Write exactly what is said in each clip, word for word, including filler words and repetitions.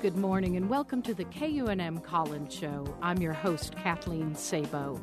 good morning, and welcome to the K U N M Collins Show. I'm your host, Kathleen Sabo.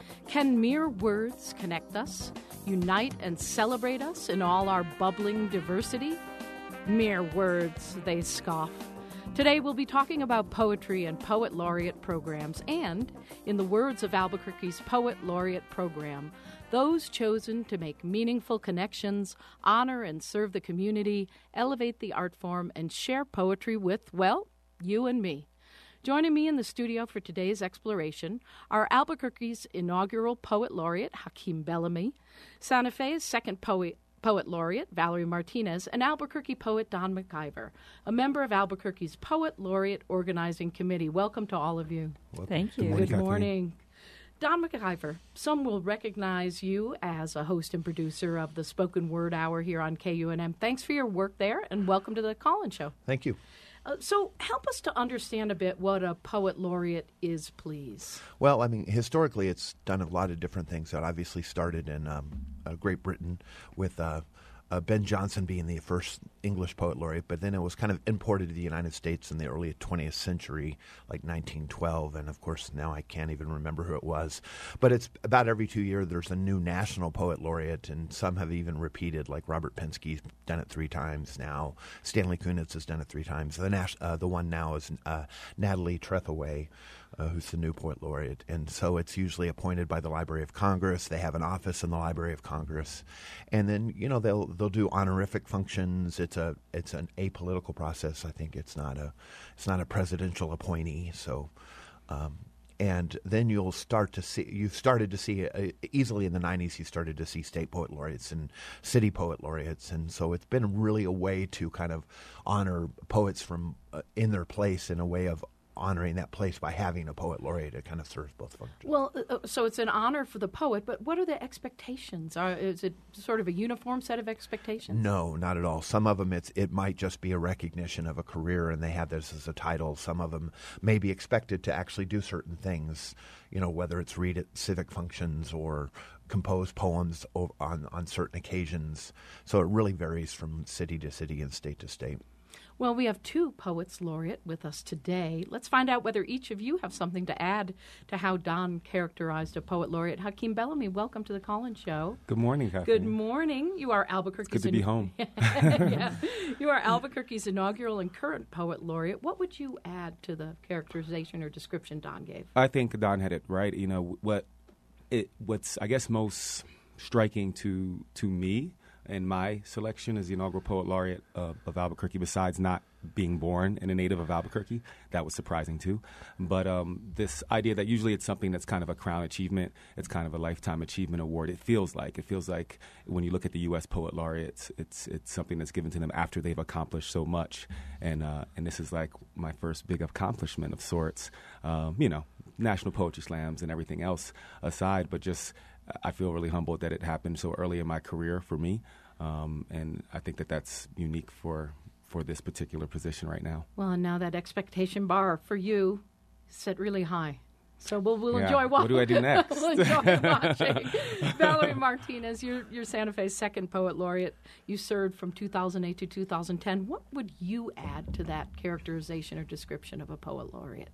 Can mere words connect us, unite and celebrate us in all our bubbling diversity? Mere words, they scoff. Today we'll be talking about poetry and poet laureate programs and, in the words of Albuquerque's Poet Laureate program, those chosen to make meaningful connections, honor and serve the community, elevate the art form, and share poetry with, well, you and me. Joining me in the studio for today's exploration are Albuquerque's inaugural Poet Laureate, Hakeem Bellamy, Santa Fe's second poet, Poet Laureate, Valerie Martinez, and Albuquerque poet Don McIver, a member of Albuquerque's Poet Laureate Organizing Committee. Welcome to all of you. Welcome. Thank you. Good morning. Good morning. Don McIver, some will recognize you as a host and producer of the Spoken Word Hour here on K U N M. Thanks for your work there, and welcome to the Collins Show. Thank you. Uh, so help us to understand a bit what a Poet Laureate is, please. Well, I mean, historically, it's done a lot of different things. That obviously started in um, uh, Great Britain with uh, uh, Ben Jonson being the first English Poet Laureate, but then it was kind of imported to the United States in the early twentieth century, like nineteen twelve, and of course now I can't even remember who it was. But it's about every two years there's a new national Poet Laureate, and some have even repeated, like Robert Penske's done it three times now. Stanley Kunitz has done it three times. The, nas- uh, the one now is uh, Natalie Trethewey, Uh, who's the new Poet Laureate. And so it's usually appointed by the Library of Congress. They have an office in the Library of Congress. And then, you know, they'll they'll do honorific functions. It's a it's an apolitical process. I think it's not a it's not a presidential appointee. So um, and then you'll start to see you've started to see uh, easily in the nineties you started to see state poet laureates and city poet laureates. And so it's been really a way to kind of honor poets from uh, in their place, in a way of honoring that place by having a poet laureate. It kind of serves both functions. Well, uh, so it's an honor for the poet, but what are the expectations? Are, is it sort of a uniform set of expectations? No, not at all. Some of them, it's it might just be a recognition of a career, and they have this as a title. Some of them may be expected to actually do certain things, you know, whether it's read at civic functions or compose poems on, on certain occasions. So it really varies from city to city and state to state. Well, we have two Poets Laureate with us today. Let's find out whether each of you have something to add to how Don characterized a Poet Laureate. Hakeem Bellamy, welcome to the Collins Show. Good morning, Kathleen. Good morning. You are Albuquerque's... It's good to be home. yeah. You are Albuquerque's inaugural and current Poet Laureate. What would you add to the characterization or description Don gave? I think Don had it right. You know, what it what's, I guess, most striking to to me and my selection as the inaugural Poet Laureate uh, of Albuquerque, besides not being born and a native of Albuquerque, that was surprising too. But um, this idea that usually it's something that's kind of a crown achievement, it's kind of a lifetime achievement award. It feels like it feels like when you look at the U S Poet Laureates, it's it's something that's given to them after they've accomplished so much, and uh, and this is like my first big accomplishment of sorts. Um, you know, national poetry slams and everything else aside, but just I feel really humbled that it happened so early in my career for me, um, and I think that that's unique for for this particular position right now. Well, and now that expectation bar for you is set really high. So we'll, we'll yeah. enjoy watching. What do I do next? We'll enjoy watching. Valerie Martinez, you're, you're Santa Fe's second Poet Laureate. You served from two thousand eight to two thousand ten. What would you add to that characterization or description of a Poet Laureate?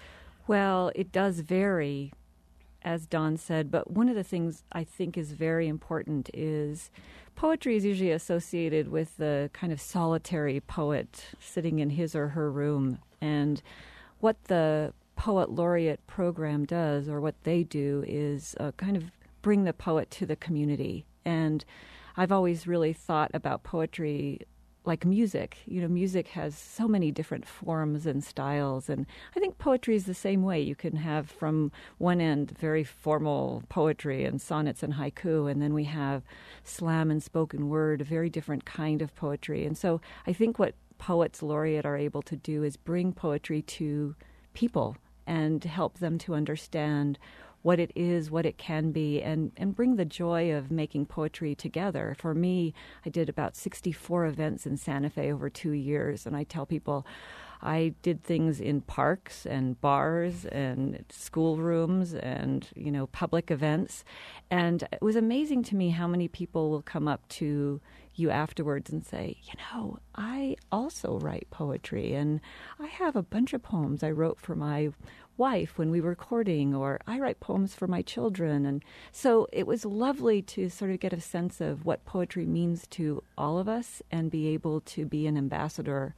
Well, it does vary, as Don said, but one of the things I think is very important is poetry is usually associated with the kind of solitary poet sitting in his or her room. And what the Poet Laureate program does, or what they do, is uh, kind of bring the poet to the community. And I've always really thought about poetry like music. You know, music has so many different forms and styles, and I think poetry is the same way. You can have from one end very formal poetry and sonnets and haiku, and then we have slam and spoken word, a very different kind of poetry. And so I think what Poets Laureate are able to do is bring poetry to people and help them to understand what it is, what it can be, and, and bring the joy of making poetry together. For me, I did about sixty-four events in Santa Fe over two years, and I tell people I did things in parks and bars and schoolrooms and, you know, public events. And it was amazing to me how many people will come up to you afterwards and say, you know, I also write poetry, and I have a bunch of poems I wrote for my wife when we were courting, or I write poems for my children. And so it was lovely to sort of get a sense of what poetry means to all of us and be able to be an ambassador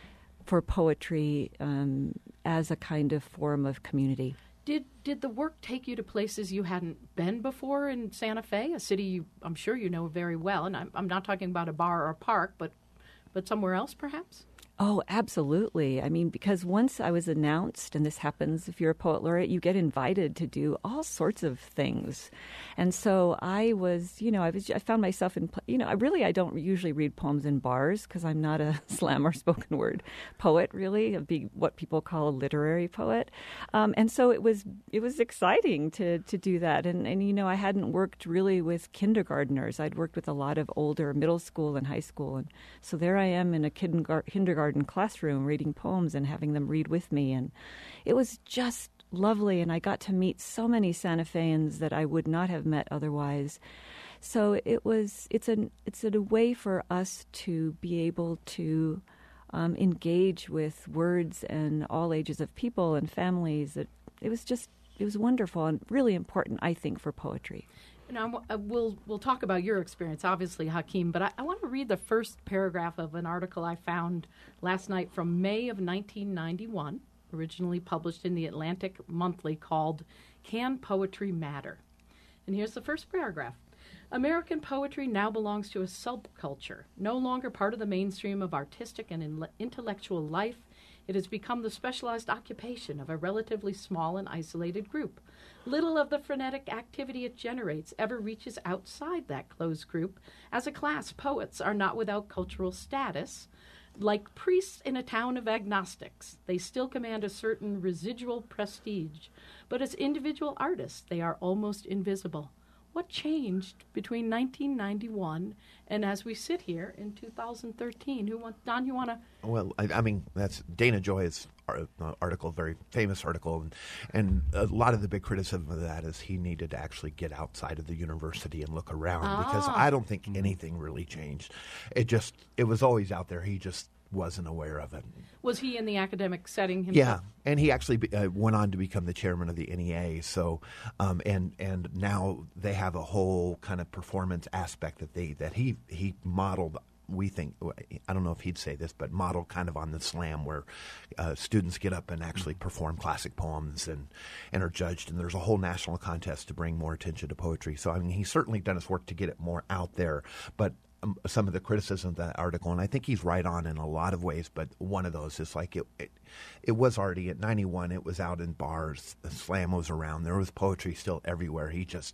for poetry um, as a kind of form of community. Did did the work take you to places you hadn't been before in Santa Fe, a city you, I'm sure you know very well? And I'm, I'm not talking about a bar or a park, but but somewhere else perhaps? Oh, absolutely. I mean, because once I was announced, and this happens if you're a poet laureate, you get invited to do all sorts of things. And so I was, you know, I was, I found myself in, you know, I really, I don't usually read poems in bars because I'm not a slam or spoken word poet, really, a big, what people call a literary poet. Um, and so it was, it was exciting to, to do that. And, and, you know, I hadn't worked really with kindergartners. I'd worked with a lot of older middle school and high school. And so there I am in a kindergarten classroom reading poems and having them read with me, and it was just lovely, and I got to meet so many Santa Feans that I would not have met otherwise. So it was it's a it's a way for us to be able to um, engage with words and all ages of people and families. It, it was just it was wonderful and really important, I think, for poetry. Now, we'll we'll talk about your experience, obviously, Hakeem, but I, I want to read the first paragraph of an article I found last night from May of nineteen ninety-one, originally published in the Atlantic Monthly, called Can Poetry Matter? And here's the first paragraph. American poetry now belongs to a subculture, no longer part of the mainstream of artistic and in- intellectual life. It has become the specialized occupation of a relatively small and isolated group. Little of the frenetic activity it generates ever reaches outside that closed group. As a class, poets are not without cultural status. Like priests in a town of agnostics, they still command a certain residual prestige. But as individual artists, they are almost invisible. What changed between nineteen ninety-one and as we sit here in two thousand thirteen? Who wants, Don, you want to? Well, I, I mean, that's Dana Joy's article, very famous article, and, and a lot of the big criticism of that is he needed to actually get outside of the university and look around ah. because I don't think anything really changed. It just, it was always out there. He just wasn't aware of it. Was he in the academic setting himself? Yeah, and he actually be, uh, went on to become the chairman of the N E A. So, um, and and now they have a whole kind of performance aspect that they that he he modeled. We think, I don't know if he'd say this, but modeled kind of on the slam where uh, students get up and actually perform classic poems and, and are judged. And there's a whole national contest to bring more attention to poetry. So, I mean, he's certainly done his work to get it more out there. But um, some of the criticism of that article, and I think he's right on in a lot of ways, but one of those is like it, it, it was already at ninety-one, it was out in bars, the slam was around, there was poetry still everywhere. He just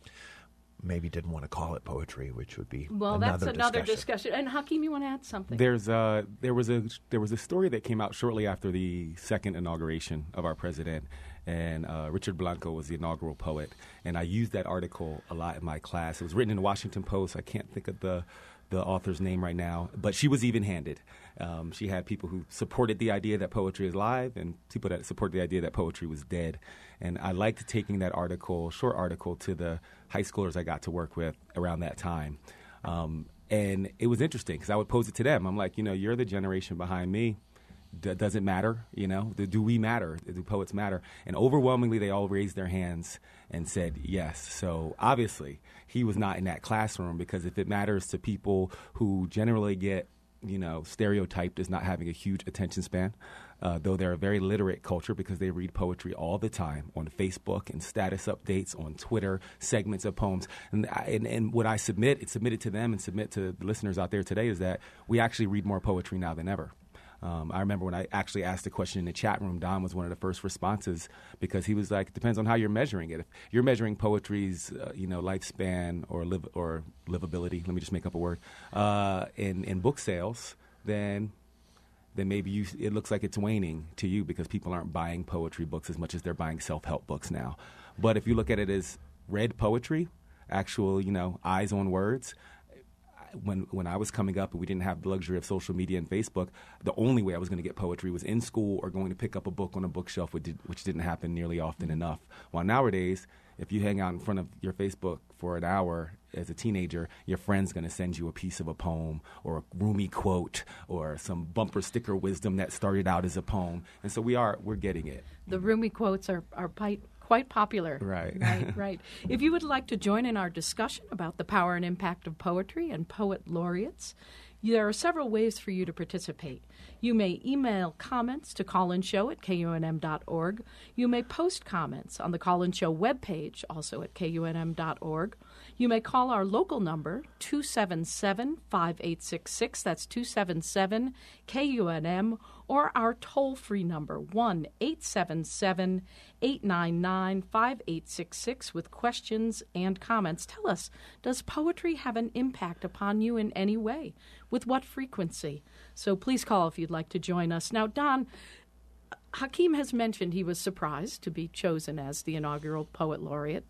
maybe didn't want to call it poetry, which would be well. Another that's another discussion. discussion. And Hakeem, you want to add something? There's uh, there was a there was a story that came out shortly after the second inauguration of our president, and uh, Richard Blanco was the inaugural poet. And I used that article a lot in my class. It was written in the Washington Post. I can't think of the the author's name right now, but she was even-handed. Um, she had people who supported the idea that poetry is alive and people that supported the idea that poetry was dead. And I liked taking that article, short article, to the high schoolers I got to work with around that time. Um, and it was interesting because I would pose it to them. I'm like, you know, you're the generation behind me. D- does it matter? You know, do, do we matter? Do poets matter? And overwhelmingly, they all raised their hands and said yes. So obviously, he was not in that classroom because if it matters to people who generally get, you know, stereotyped as not having a huge attention span, uh, though they're a very literate culture because they read poetry all the time on Facebook and status updates on Twitter, segments of poems. And, and, and what I submit, it's submitted to them and submit to the listeners out there today is that we actually read more poetry now than ever. Um, I remember when I actually asked the question in the chat room, Don was one of the first responses because he was like, it depends on how you're measuring it. If you're measuring poetry's, uh, you know, lifespan or live or livability, let me just make up a word, uh, in, in book sales, then then maybe you, it looks like it's waning to you because people aren't buying poetry books as much as they're buying self-help books now. But if you look at it as read poetry, actual, you know, eyes on words, when when I was coming up and we didn't have the luxury of social media and Facebook, the only way I was going to get poetry was in school or going to pick up a book on a bookshelf, which, did, which didn't happen nearly often enough. While nowadays, if you hang out in front of your Facebook for an hour as a teenager, your friend's going to send you a piece of a poem or a Rumi quote or some bumper sticker wisdom that started out as a poem. And so we are, we're getting it. The Rumi quotes are, are quite, quite popular. Right. Right, right. If you would like to join in our discussion about the power and impact of poetry and poet laureates, there are several ways for you to participate. You may email comments to call in show at K U N M dot org. You may post comments on the Call-In Show webpage, also at K U N M dot org. You may call our local number, two seven seven, five eight six six. That's two seven seven K U N M, or our toll-free number, one eight seven seven, eight nine nine, five eight six six, with questions and comments. Tell us, does poetry have an impact upon you in any way? With what frequency? So please call if you'd like to join us. Now, Don, Hakeem has mentioned he was surprised to be chosen as the inaugural Poet Laureate.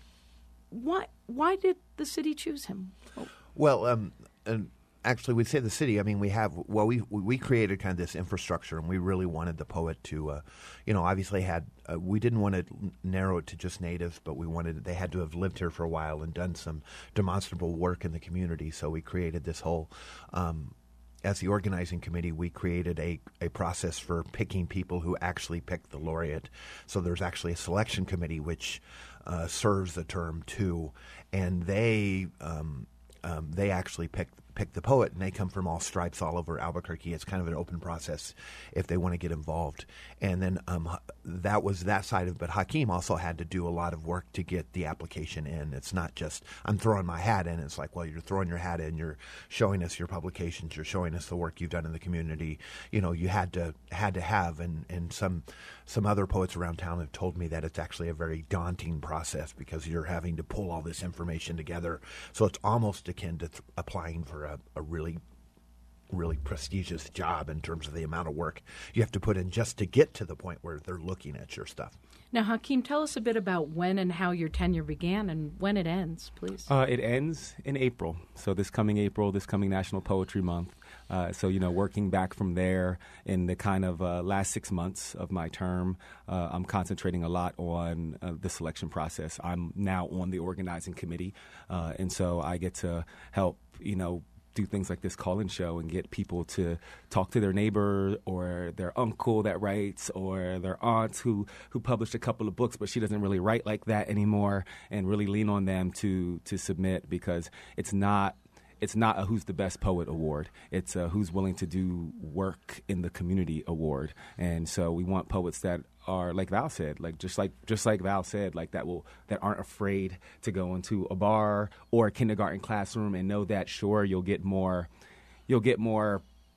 Why, why did the city choose him? Oh. Well, um, and actually, we'd say the city. I mean, we have well, we we created kind of this infrastructure, and we really wanted the poet to, uh, you know, obviously had. Uh, we didn't want to narrow it to just natives, but we wanted they had to have lived here for a while and done some demonstrable work in the community. So we created this whole. Um, As the organizing committee, we created a, a process for picking people who actually picked the laureate. So there's actually a selection committee which uh, serves the term too, and they um, um, they actually pick pick the poet, and they come from all stripes all over Albuquerque. It's kind of an open process if they want to get involved. And then um, that was that side of it. But Hakeem also had to do a lot of work to get the application in. It's not just I'm throwing my hat in. It's like, well, you're throwing your hat in. You're showing us your publications. You're showing us the work you've done in the community. You know, you had to had to have, and, and some some other poets around town have told me that it's actually a very daunting process because you're having to pull all this information together. So it's almost akin to th- applying for a, a really really prestigious job in terms of the amount of work you have to put in just to get to the point where they're looking at your stuff. Now, Hakeem, tell us a bit about when and how your tenure began and when it ends, please. Uh, it ends in April. So this coming April, this coming National Poetry Month. Uh, so, you know, working back from there in the kind of uh, last six months of my term, uh, I'm concentrating a lot on uh, the selection process. I'm now on the organizing committee, uh, and so I get to help, you know, do things like this call-in show and get people to talk to their neighbor or their uncle that writes or their aunt who, who published a couple of books, but she doesn't really write like that anymore, and really lean on them to to submit, because it's not It's not a Who's the Best Poet award. It's a Who's Willing to Do Work in the Community award. And so we want poets that are, like Val said, like just like just like Val said, like that will that aren't afraid to go into a bar or a kindergarten classroom and know that, sure, you'll get more you'll get more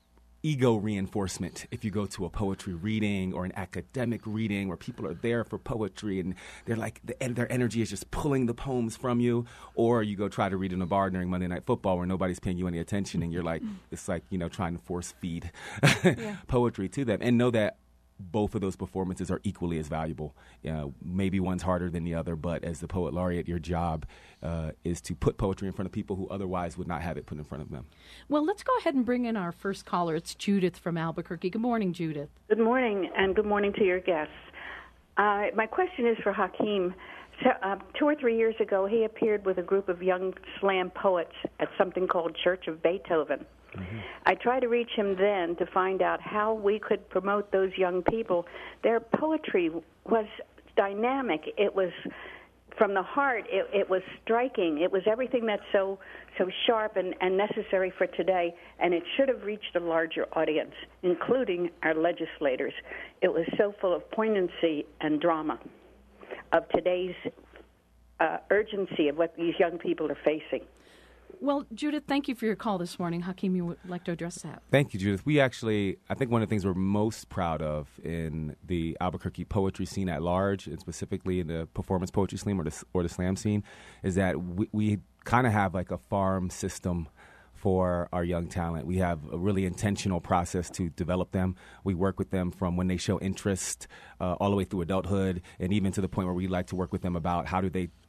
ego reinforcement if you go to a poetry reading or an academic reading where people are there for poetry and they're like the, their energy is just pulling the poems from you, or you go try to read in a bar during Monday Night Football where nobody's paying you any attention and you're like, it's like, you know, trying to force feed yeah. poetry to them, and know that both of those performances are equally as valuable. You know, maybe one's harder than the other, but as the Poet Laureate, your job uh, is to put poetry in front of people who otherwise would not have it put in front of them. Well, let's go ahead and bring in our first caller. It's Judith from Albuquerque. Good morning, Judith. Good morning, and good morning to your guests. Uh, my question is for Hakeem. So, uh, two or three years ago, he appeared with a group of young slam poets at something called Church of Beethoven. Mm-hmm. I tried to reach him then to find out how we could promote those young people. Their poetry was dynamic. It was from the heart. It, it was striking. It was everything that's so so sharp and, and necessary for today, and it should have reached a larger audience, including our legislators. It was so full of poignancy and drama of today's uh, urgency of what these young people are facing. Well, Judith, thank you for your call this morning. Hakeem, you would like to address that? Thank you, Judith. We actually, I think one of the things we're most proud of in the Albuquerque poetry scene at large, and specifically in the performance poetry scene or the, or the slam scene, is that we, we kind of have like a farm system for our young talent. We have a really intentional process to develop them. We work with them from when they show interest uh, all the way through adulthood, and even to the point where we like to work with them about how do they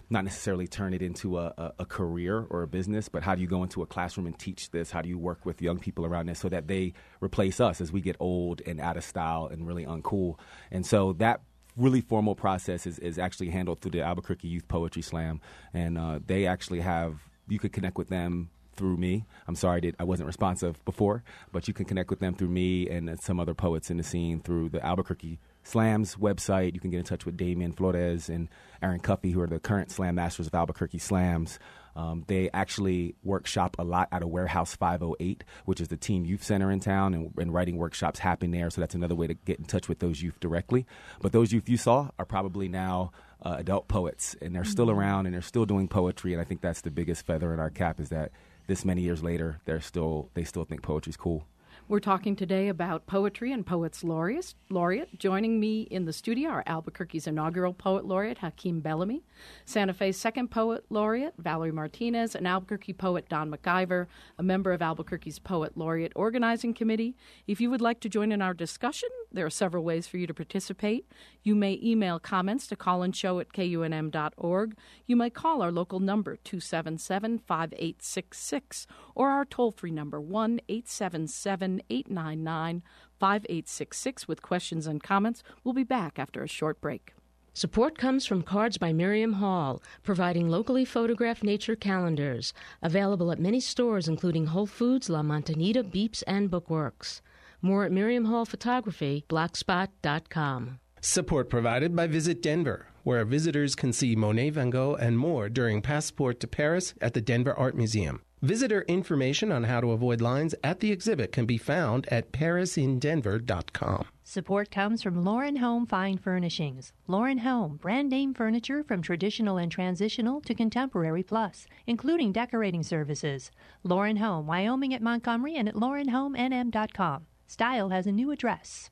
not necessarily turn it into a, a, a career or a business, but how do you go into a classroom and teach this? How do you work with young people around this so that they replace us as we get old and out of style and really uncool? And so that really formal process is, is actually handled through the Albuquerque Youth Poetry Slam. And uh, they actually have, you could connect with them through me. I'm sorry that I wasn't responsive before, but you can connect with them through me and some other poets in the scene through the Albuquerque Slams website. You can get in touch with Damian Flores and Aaron Cuffey, who are the current Slam Masters of Albuquerque Slams. Um, they actually workshop a lot out of Warehouse five oh eight, which is the teen youth center in town, and, and writing workshops happen there. So that's another way to get in touch with those youth directly. But those youth you saw are probably now uh, adult poets, and they're mm-hmm. still around, and they're still doing poetry. And I think that's the biggest feather in our cap, is that this many years later, they're still they still think poetry's cool. We're talking today about poetry and Poets Laureate. Laureate. Joining me in the studio are Albuquerque's inaugural Poet Laureate, Hakeem Bellamy, Santa Fe's second Poet Laureate, Valerie Martinez, and Albuquerque poet Don McIver, a member of Albuquerque's Poet Laureate Organizing Committee. If you would like to join in our discussion, there are several ways for you to participate. You may email comments to collinshow at K U N M dot org. You may call our local number, two seven seven, five eight six six, or our toll-free number, one eight seven seven, eight nine nine, five eight six six, with questions and comments. We'll be back after a short break. Support comes from Cards by Miriam Hall, providing locally photographed nature calendars, available at many stores including Whole Foods, La Montanita, Beeps, and Bookworks. More at Miriam Hall Photography, blogspot dot com. Support provided by Visit Denver, where visitors can see Monet, Van Gogh, and more during Passport to Paris at the Denver Art Museum. Visitor information on how to avoid lines at the exhibit can be found at paris in denver dot com. Support comes from Lauren Home Fine Furnishings. Lauren Home, brand name furniture from traditional and transitional to contemporary plus, including decorating services. Lauren Home, Wyoming at Montgomery, and at lauren home n m dot com. Style has a new address.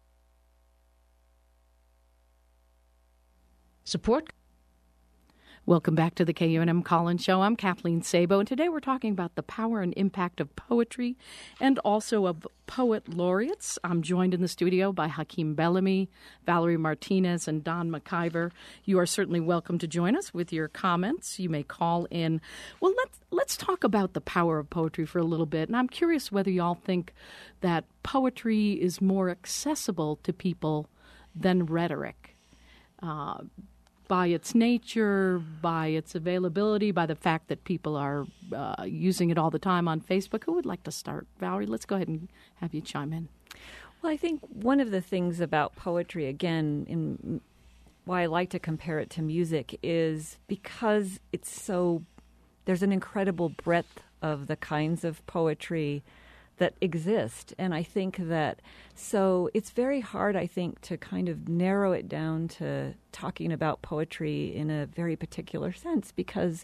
Support. Welcome back to the K U N M Collins Show. I'm Kathleen Sabo, and today we're talking about the power and impact of poetry and also of poet laureates. I'm joined in the studio by Hakeem Bellamy, Valerie Martinez, and Don McIver. You are certainly welcome to join us with your comments. You may call in. Well, let's let's talk about the power of poetry for a little bit, and I'm curious whether you all think that poetry is more accessible to people than rhetoric. Uh, by its nature, by its availability, by the fact that people are uh, using it all the time on Facebook. Who would like to start? Valerie, let's go ahead and have you chime in. Well, I think one of the things about poetry, again, in why I like to compare it to music, is because it's so, there's an incredible breadth of the kinds of poetry that exist. And I think that, so it's very hard, I think, to kind of narrow it down to talking about poetry in a very particular sense, because,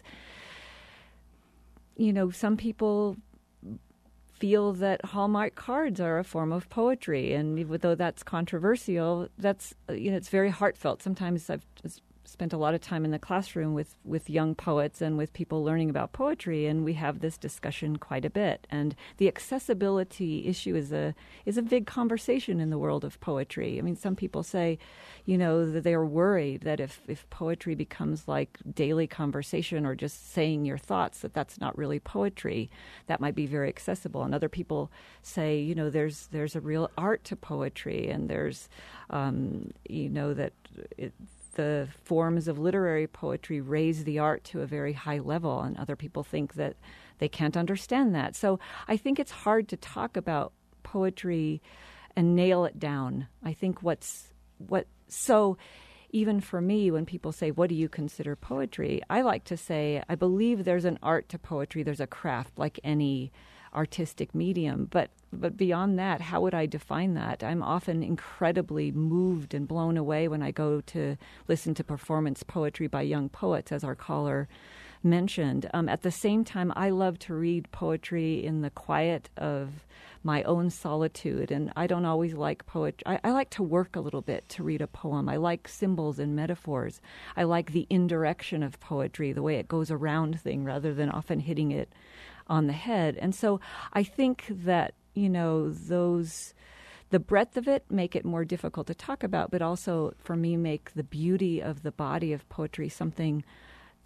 you know, some people feel that Hallmark cards are a form of poetry. And even though that's controversial, that's, you know, it's very heartfelt. Sometimes I've just spent a lot of time in the classroom with, with young poets and with people learning about poetry, and we have this discussion quite a bit. And the accessibility issue is a is a big conversation in the world of poetry. I mean, some people say, you know, that they are worried that if, if poetry becomes like daily conversation or just saying your thoughts, that that's not really poetry. That might be very accessible. And other people say, you know, there's there's a real art to poetry, and there's, um, you know, that it, the forms of literary poetry raise the art to a very high level, and other people think that they can't understand that. So I think it's hard to talk about poetry and nail it down. I think what's what so even for me, when people say, what do you consider poetry? I like to say, I believe there's an art to poetry. There's a craft like any artistic medium. But but beyond that, how would I define that? I'm often incredibly moved and blown away when I go to listen to performance poetry by young poets, as our caller mentioned. Um, at the same time, I love to read poetry in the quiet of my own solitude, and I don't always like poetry. I, I like to work a little bit to read a poem. I like symbols and metaphors. I like the indirection of poetry, the way it goes around thing rather than often hitting it on the head. And so I think that, you know, those, the breadth of it make it more difficult to talk about, but also for me make the beauty of the body of poetry something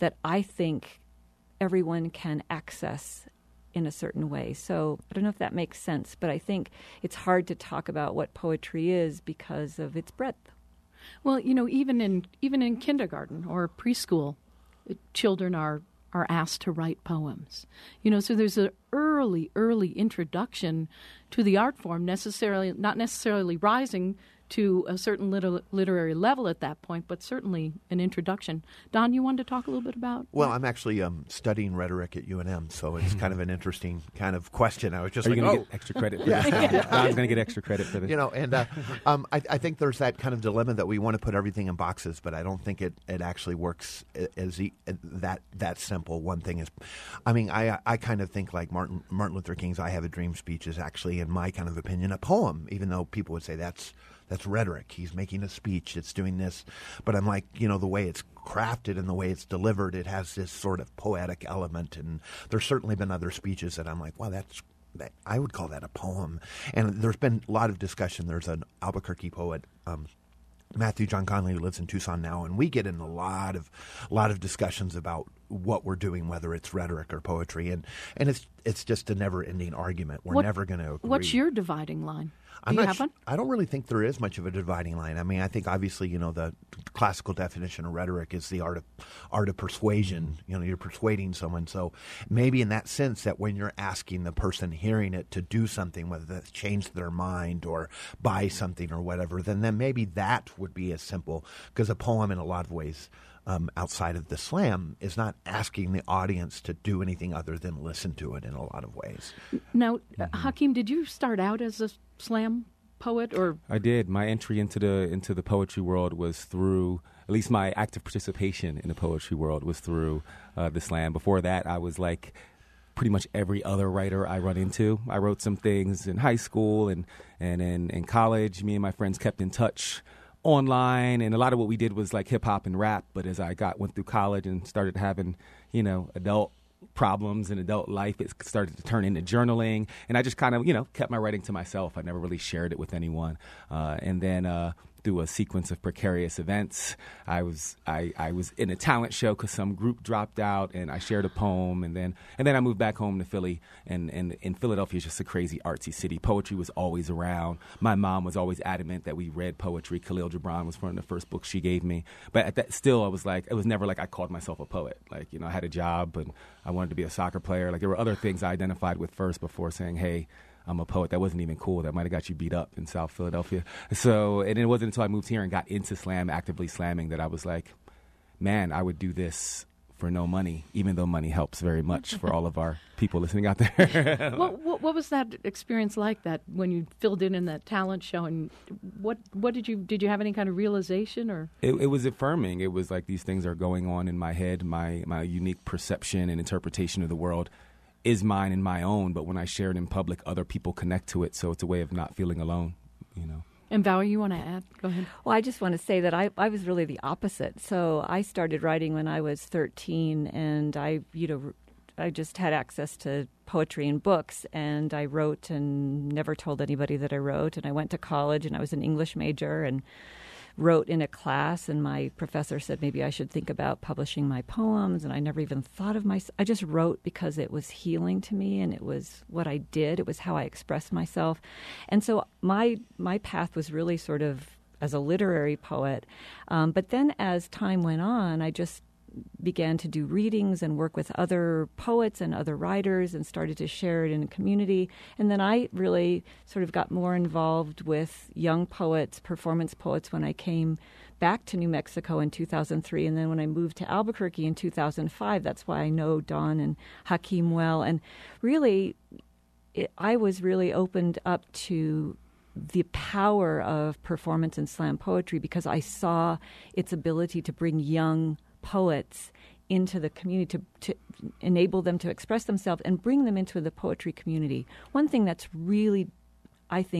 that I think everyone can access in a certain way. So I don't know if that makes sense, but I think it's hard to talk about what poetry is because of its breadth. Well, you know, even in even in kindergarten or preschool, children are, are asked to write poems. You know, so there's an early, early introduction to the art form, necessarily not necessarily rising to a certain liter- literary level at that point, but certainly an introduction. Don, you wanted to talk a little bit about? Well, I'm actually um, studying rhetoric at U N M, so it's kind of an interesting kind of question. I was just Are like, you going to oh. get extra credit for this? Yeah. Don's going to get extra credit for this. You know, and uh, um, I, I think there's that kind of dilemma that we want to put everything in boxes, but I don't think it, it actually works as e- that that simple. One thing is, I mean, I I kind of think like Martin Martin Luther King's "I Have a Dream" speech is actually, in my kind of opinion, a poem, even though people would say that's That's rhetoric. He's making a speech. It's doing this. But I'm like, you know, the way it's crafted and the way it's delivered, it has this sort of poetic element. And there's certainly been other speeches that I'm like, wow, that's, that, I would call that a poem. And there's been a lot of discussion. There's an Albuquerque poet, um, Matthew John Conley, who lives in Tucson now, and we get in a lot of, a lot of discussions about what we're doing, whether it's rhetoric or poetry, and and it's it's just a never-ending argument. We're what, never going to agree. What's your dividing line? Do I'm you not have sh- one? I don't really think there is much of a dividing line. I mean, I think obviously, you know, the classical definition of rhetoric is the art of art of persuasion. You know, you're persuading someone. So maybe in that sense, that when you're asking the person hearing it to do something, whether that's change their mind or buy something or whatever, then then maybe that would be as simple. Because a poem, in a lot of ways, Um, outside of the slam, is not asking the audience to do anything other than listen to it in a lot of ways. Now, uh, Hakeem, did you start out as a slam poet, or I did. My entry into the into the poetry world was through, at least my active participation in the poetry world was through uh, the slam. Before that, I was like pretty much every other writer I run into. I wrote some things in high school and, and in, in college. Me and my friends kept in touch online, and a lot of what we did was like hip hop and rap. But as I got went through college and started having, you know, adult problems in adult life, it started to turn into journaling, and I just kind of, you know, kept my writing to myself. I never really shared it with anyone. Uh, and then uh, through a sequence of precarious events, I was I, I was in a talent show because some group dropped out, and I shared a poem, and then and then I moved back home to Philly, and and in Philadelphia is just a crazy artsy city. Poetry was always around. My mom was always adamant that we read poetry. Khalil Gibran was one of the first books she gave me, but at that still I was like, it was never like I called myself a poet. Like, you know, I had a job and I wanted to be a soccer player. Like, there were other things I identified with first before saying, hey, I'm a poet. That wasn't even cool. That might have got you beat up in South Philadelphia. So, and it wasn't until I moved here and got into slam, actively slamming, that I was like, man, I would do this for no money, even though money helps very much for all of our people listening out there. what, what, what was that experience like, that when you filled in in that talent show, and what what did you did you have any kind of realization, or? It, it was affirming. It was like these things are going on in my head. My my unique perception and interpretation of the world is mine and my own, but when I share it in public, other people connect to it, so it's a way of not feeling alone, you know. And Valerie, you want to add? Go ahead. Well, I just want to say that I, I was really the opposite. So I started writing when I was thirteen, and I, you know, I just had access to poetry and books, and I wrote and never told anybody that I wrote. And I went to college, and I was an English major, and wrote in a class, and my professor said maybe I should think about publishing my poems, and I never even thought of myself. I just wrote because it was healing to me, and it was what I did. It was how I expressed myself. And so my my path was really sort of as a literary poet. Um, but then as time went on, I just began to do readings and work with other poets and other writers and started to share it in a community. And then I really sort of got more involved with young poets, performance poets, when I came back to New Mexico in two thousand three. And then when I moved to Albuquerque in two thousand five, that's why I know Don and Hakeem well. And really, it, I was really opened up to the power of performance and slam poetry because I saw its ability to bring young poets into the community, to, to enable them to express themselves and bring them into the poetry community. One thing that's really, I think,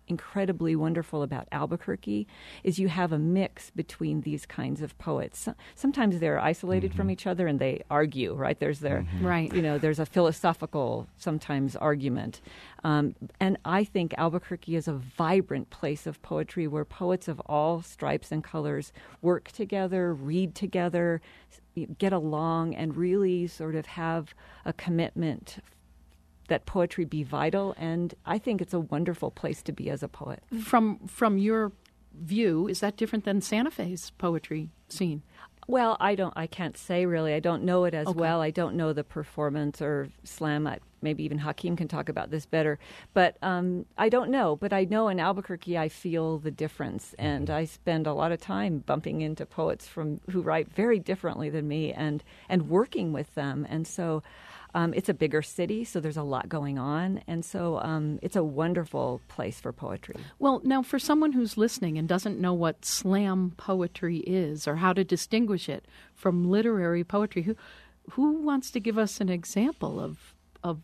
incredibly wonderful about Albuquerque is you have a mix between these kinds of poets. So, sometimes they're isolated mm-hmm. from each other and they argue, right? There's their, mm-hmm. right. you know, there's a philosophical sometimes argument. Um, and I think Albuquerque is a vibrant place of poetry where poets of all stripes and colors work together, read together, get along, and really sort of have a commitment that poetry be vital, and I think it's a wonderful place to be as a poet. From from your view, is that different than Santa Fe's poetry scene? Well, I don't. I can't say really. I don't know it as okay. well. I don't know the performance or slam. I, maybe even Hakeem can talk about this better. But um, I don't know. But I know in Albuquerque, I feel the difference, and I spend a lot of time bumping into poets from who write very differently than me, and and working with them. And so. Um, it's a bigger city, so there's a lot going on, and so um, it's a wonderful place for poetry. Well, now, for someone who's listening and doesn't know what slam poetry is or how to distinguish it from literary poetry, who who wants to give us an example of of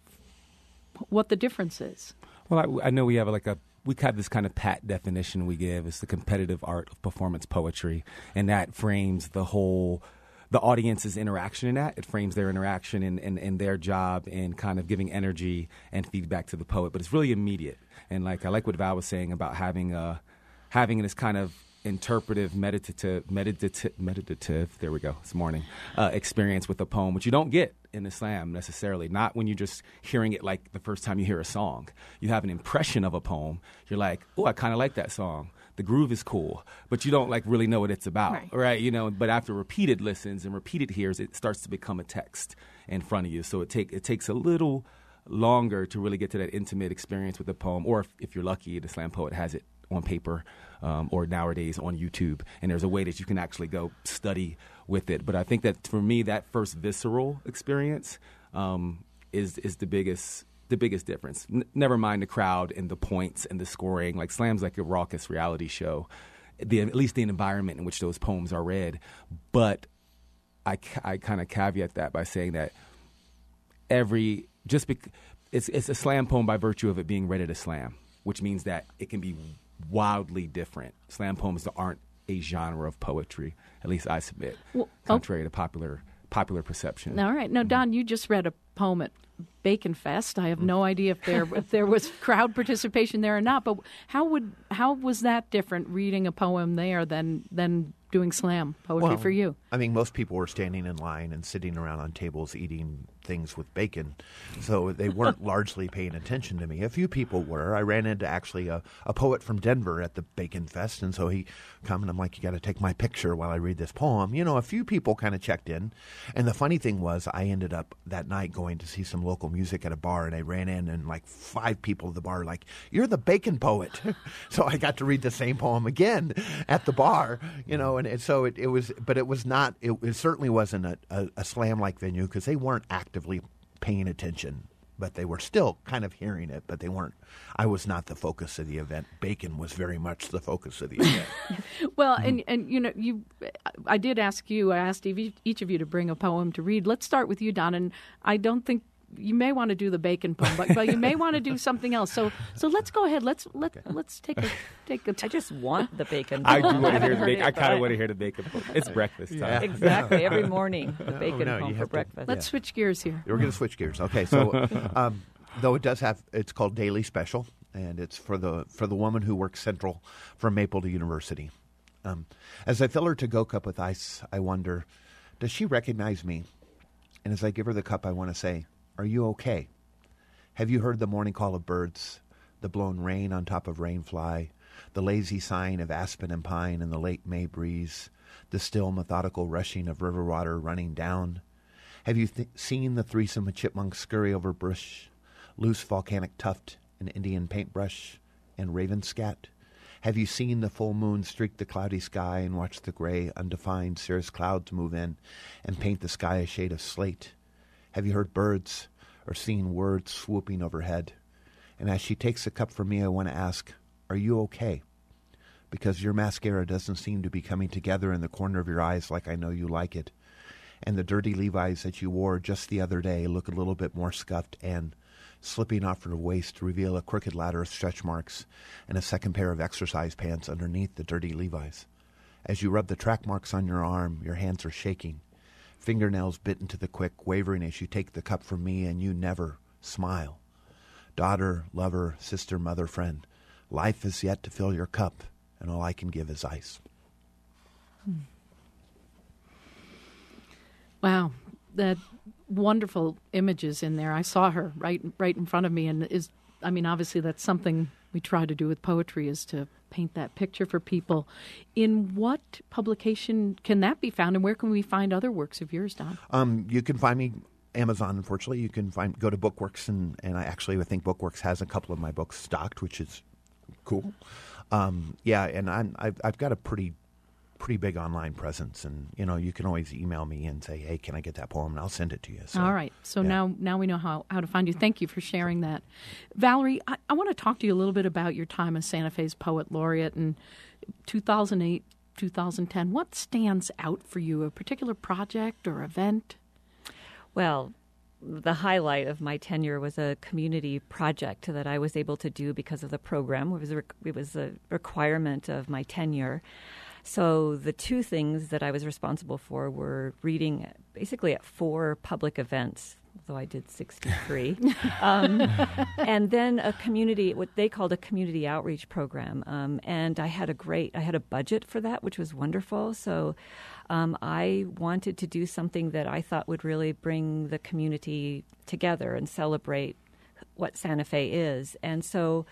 what the difference is? Well, I, I know we have like a we have this kind of pat definition we give. It's the competitive art of performance poetry, and that frames the whole. The audience's interaction in that. It frames their interaction in, in, in their job and kind of giving energy and feedback to the poet. But it's really immediate. And like I like what Val was saying about having a, having this kind of interpretive, meditative, meditative, meditative, there we go, it's morning, uh, experience with a poem, which you don't get in the slam necessarily. Not when you're just hearing it like the first time you hear a song. You have an impression of a poem. You're like, oh, I kind of like that song. The groove is cool, but you don't like really know what it's about, right. right? You know, but after repeated listens and repeated hears, it starts to become a text in front of you. So it take it takes a little longer to really get to that intimate experience with the poem. Or if, if you're lucky, the slam poet has it on paper um, or nowadays on YouTube, and there's a way that you can actually go study with it. But I think that for me, that first visceral experience um, is is the biggest. The biggest difference. N- never mind the crowd and the points and the scoring. Like slam's like a raucous reality show, the, at least the environment in which those poems are read. But I, ca- I kind of caveat that by saying that every just bec- it's it's a slam poem by virtue of it being read at a slam, which means that it can be wildly different. Slam poems aren't a genre of poetry, at least I submit, well, contrary oh. to popular popular perception. All right. Now, Don, you just read a poem at Bacon Fest. I have no idea if there if there was crowd participation there or not. But how would how was that different reading a poem there than than doing slam poetry well, for you? I mean, most people were standing in line and sitting around on tables eating things with bacon, so they weren't largely paying attention to me. A few people were. I ran into actually a, a poet from Denver at the Bacon Fest, and so he come and I'm like, you got to take my picture while I read this poem. You know, a few people kind of checked in, and the funny thing was I ended up that night going to see some local music at a bar, and I ran in and like five people at the bar like, you're the Bacon poet. So I got to read the same poem again at the bar, you know, and, and so it, it was, but it was not, it, it certainly wasn't a, a, a slam-like venue because they weren't actively paying attention, but they were still kind of hearing it, but they weren't, I was not the focus of the event. Bacon was very much the focus of the event. Well, mm-hmm. and, and, you know, you, I did ask you, I asked each of you to bring a poem to read. Let's start with you, Don, and I don't think, you may want to do the bacon poem, but, but you may want to do something else. So, so let's go ahead. Let's let okay. let's take a take a. T- I just want the bacon poem. I do want to hear the bacon. I kind of want to hear the bacon poem. It's breakfast time. Yeah. Exactly. Every morning, the bacon no, no, poem for to, breakfast. Let's yeah. switch gears here. We're going to switch gears. Okay, so um, though it does have, it's called Daily Special, and it's for the for the woman who works central from Maple to University. Um, as I fill her to-go cup with ice, I wonder, does she recognize me? And as I give her the cup, I want to say, are you okay? Have you heard the morning call of birds, the blown rain on top of rainfly, the lazy sighing of aspen and pine in the late May breeze, the still methodical rushing of river water running down? Have you th- seen the threesome of chipmunks scurry over bush, loose volcanic tuft and Indian paintbrush, and raven scat? Have you seen the full moon streak the cloudy sky and watch the gray, undefined cirrus clouds move in and paint the sky a shade of slate? Have you heard birds or seen words swooping overhead? And as she takes the cup from me, I want to ask, are you okay? Because your mascara doesn't seem to be coming together in the corner of your eyes like I know you like it. And the dirty Levi's that you wore just the other day look a little bit more scuffed and slipping off her waist to reveal a crooked ladder of stretch marks and a second pair of exercise pants underneath the dirty Levi's. As you rub the track marks on your arm, your hands are shaking, fingernails bit into the quick, wavering as you take the cup from me, and you never smile. Daughter, lover, sister, mother, friend, life is yet to fill your cup, and all I can give is ice. Hmm. Wow, that wonderful images in there. I saw her right right in front of me, and is I mean, obviously that's something we try to do with poetry, is to paint that picture for people. In what publication can that be found, and where can we find other works of yours, Don? Um, you can find me Amazon, unfortunately. You can find go to Bookworks, and, and I actually I think Bookworks has a couple of my books stocked, which is cool. Um, yeah, and I'm, I've, I've got a pretty pretty big online presence, and you know you can always email me and say, hey, can I get that poem, and I'll send it to you. So, all right, so yeah. now now we know how, how to find you. Thank you for sharing that. Valerie, I, I want to talk to you a little bit about your time as Santa Fe's Poet Laureate in two thousand eight, two thousand ten. What stands out for you, a particular project or event? Well, the highlight of my tenure was a community project that I was able to do because of the program. It was a, it was a requirement of my tenure. So the two things that I was responsible for were reading basically at four public events, although I did sixty-three, um, and then a community, what they called a community outreach program. Um, and I had a great, I had a budget for that, which was wonderful. So um, I wanted to do something that I thought would really bring the community together and celebrate what Santa Fe is. And so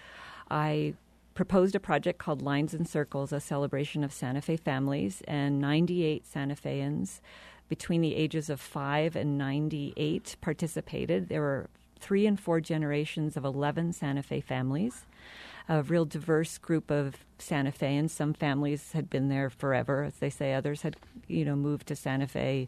I proposed a project called Lines and Circles, a celebration of Santa Fe families, and ninety-eight Santa Feans between the ages of five and ninety-eight participated. There were three and four generations of eleven Santa Fe families, a real diverse group of Santa Feans. Some families had been there forever, as they say. Others had, you know, moved to Santa Fe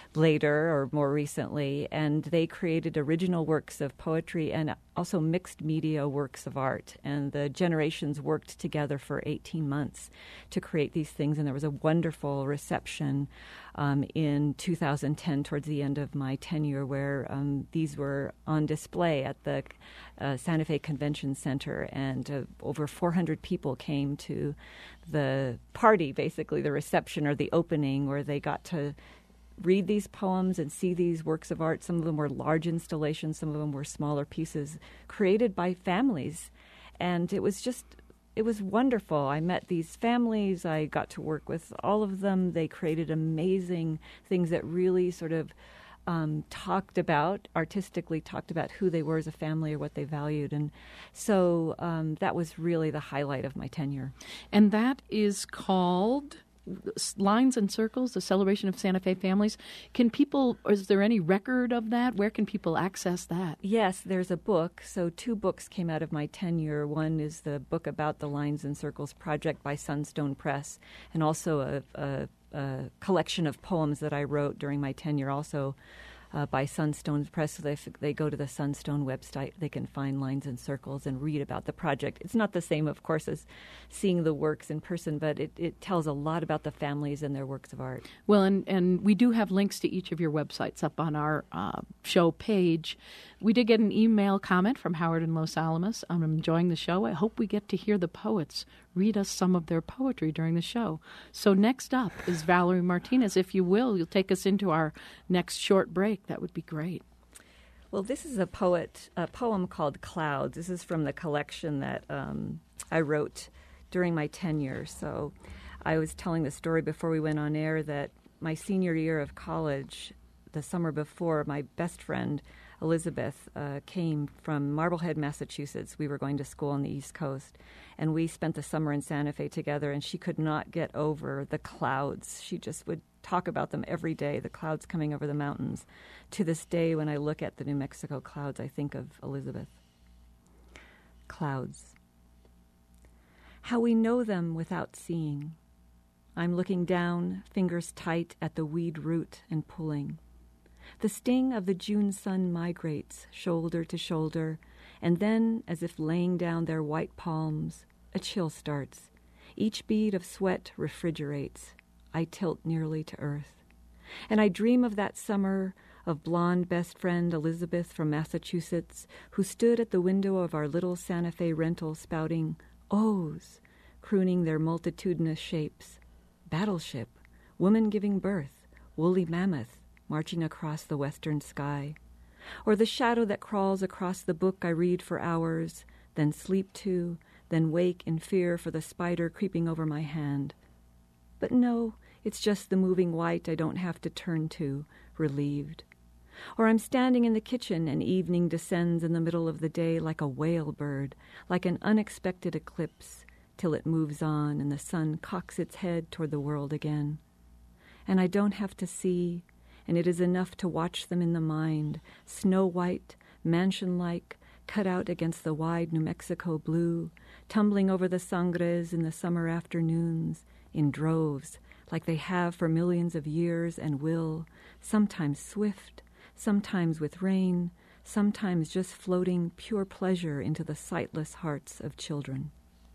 later or more recently, and they created original works of poetry and also mixed media works of art. And the generations worked together for eighteen months to create these things, and there was a wonderful reception um, in two thousand ten, towards the end of my tenure, where um, these were on display at the uh, Santa Fe Convention Center, and uh, over four hundred people came to the party, basically the reception or the opening, where they got to read these poems and see these works of art. Some of them were large installations, some of them were smaller pieces created by families. And it was just, it was wonderful. I met these families. I got to work with all of them. They created amazing things that really sort of um, talked about, artistically talked about who they were as a family or what they valued. And so um, that was really the highlight of my tenure. And that is called Lines and Circles, the celebration of Santa Fe families. Can people, or is there any record of that? Where can people access that? Yes, there's a book. So two books came out of my tenure. One is the book about the Lines and Circles project by Sunstone Press, and also a, a, a collection of poems that I wrote during my tenure, also Uh, by Sunstone Press. So they, they go to the Sunstone website. They can find Lines and Circles and read about the project. It's not the same, of course, as seeing the works in person, but it, it tells a lot about the families and their works of art. Well, and, and we do have links to each of your websites up on our uh, show page. We did get an email comment from Howard in Los Alamos. I'm enjoying the show. I hope we get to hear the poets read us some of their poetry during the show. So next up is Valerie Martinez. If you will, you'll take us into our next short break. That would be great. Well, this is a poet, a poem called Clouds. This is from the collection that um, I wrote during my tenure. So I was telling the story before we went on air that my senior year of college, the summer before, my best friend, Elizabeth, uh, came from Marblehead, Massachusetts. We were going to school on the East Coast, and we spent the summer in Santa Fe together, and she could not get over the clouds. She just would talk about them every day, the clouds coming over the mountains. To this day, when I look at the New Mexico clouds, I think of Elizabeth. Clouds. How we know them without seeing. I'm looking down, fingers tight at the weed root and pulling. The sting of the June sun migrates shoulder to shoulder, and then, as if laying down their white palms, a chill starts. Each bead of sweat refrigerates. I tilt nearly to earth. And I dream of that summer of blonde best friend Elizabeth from Massachusetts, who stood at the window of our little Santa Fe rental spouting O's, crooning their multitudinous shapes. Battleship, woman giving birth, woolly mammoth marching across the western sky. Or the shadow that crawls across the book I read for hours, then sleep to, then wake in fear for the spider creeping over my hand. But no, it's just the moving white I don't have to turn to, relieved. Or I'm standing in the kitchen and evening descends in the middle of the day like a whale bird, like an unexpected eclipse, till it moves on and the sun cocks its head toward the world again. And I don't have to see, and it is enough to watch them in the mind, snow-white, mansion-like, cut out against the wide New Mexico blue, tumbling over the sangres in the summer afternoons, in droves, like they have for millions of years and will, sometimes swift, sometimes with rain, sometimes just floating pure pleasure into the sightless hearts of children.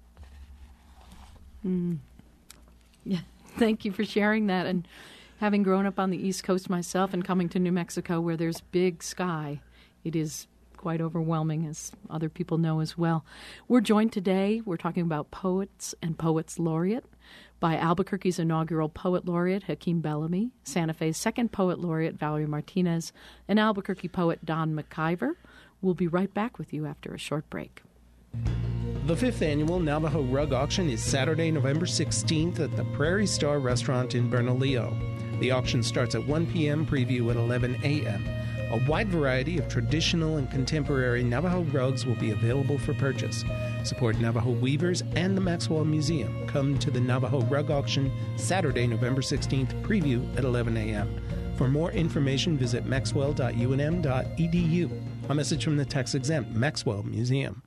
Mm. Yeah, thank you for sharing that. And having grown up on the East Coast myself and coming to New Mexico where there's big sky, it is quite overwhelming, as other people know as well. We're joined today, we're talking about poets and poets laureate, by Albuquerque's inaugural poet laureate, Hakeem Bellamy, Santa Fe's second poet laureate, Valerie Martinez, and Albuquerque poet Don McIver. We'll be right back with you after a short break. The fifth annual Navajo Rug Auction is Saturday, November sixteenth at the Prairie Star Restaurant in Bernalillo. The auction starts at one p.m., preview at eleven a.m. A wide variety of traditional and contemporary Navajo rugs will be available for purchase. Support Navajo weavers and the Maxwell Museum. Come to the Navajo Rug Auction Saturday, November sixteenth, preview at eleven a.m. For more information, visit maxwell dot u n m dot e d u. A message from the tax-exempt Maxwell Museum.